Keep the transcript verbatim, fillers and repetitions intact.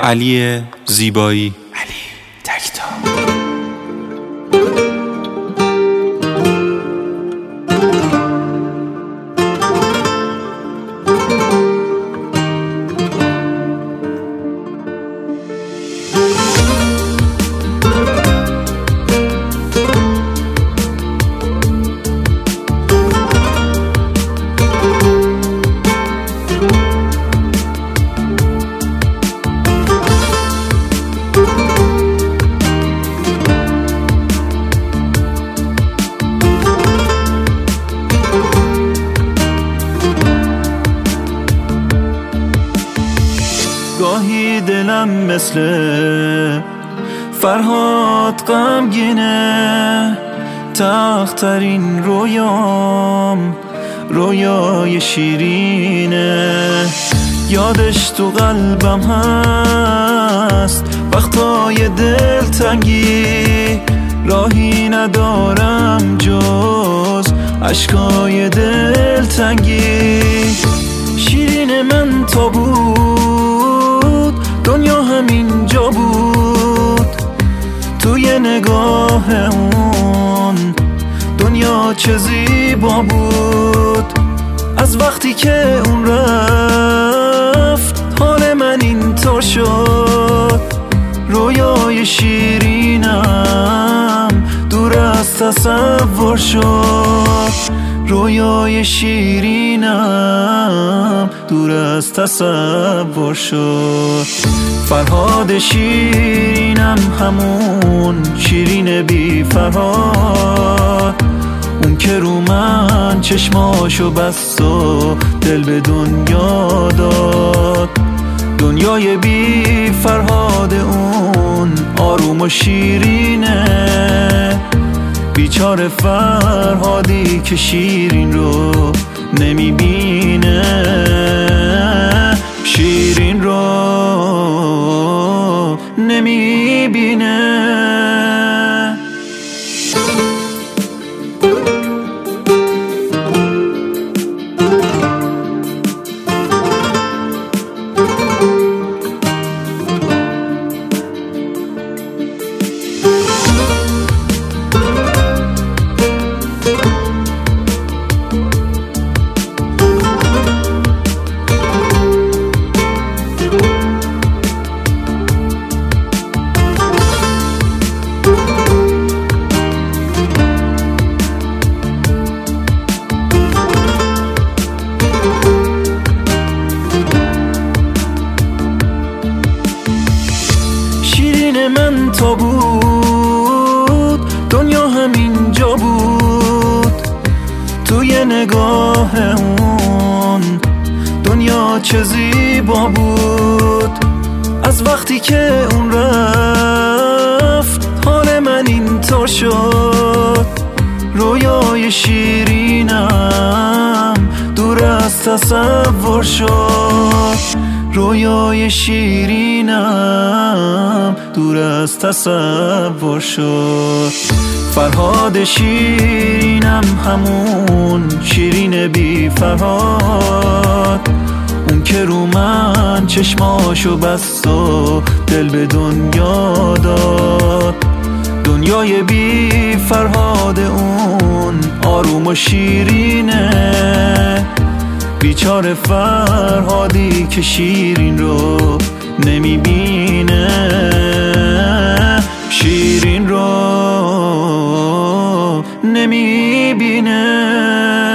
علی زیبایی. علی تکتا. گاهی دلم مثل فرهاد غمگینه، تخترین رویام رویای شیرینه، یادش تو قلبم هست وقتای دلتنگی، راهی ندارم جز اشکای دلتنگی. شیرین من تا بود دنیا همینجا بود، توی نگاه اون دنیا چه زیبا بود. از وقتی که اون رفت حال من اینطور شد، رویای شیرینم دور از تصور شد، رویای شیرینم دور از تصور شد. فرهاد شیرینم همون شیرین بی فرهاد، اون که رو من چشماشو بست و دل به دنیا داد. دنیای بی فرهاد اون آروم و شیرینه، بیچاره فرهادی که شیرین رو نمیبینه، شیرین رو نمیبینه. من تا بود دنیا همینجا بود، توی نگاه اون دنیا چه زیبا بود. از وقتی که اون رفت حال من اینطور شد، رویای شیرینم دور از تصور شد، رویای شیرینم دور از تصور شد. فرهاد شیرینم همون شیرین بی فرهاد، اون که رو من چشماشو بست و دل به دنیا داد. دنیای بی فرهاد اون آروم و شیرینه، بیچاره فرهادی که شیرین رو نمیبینه، شیرین رو نمیبینه.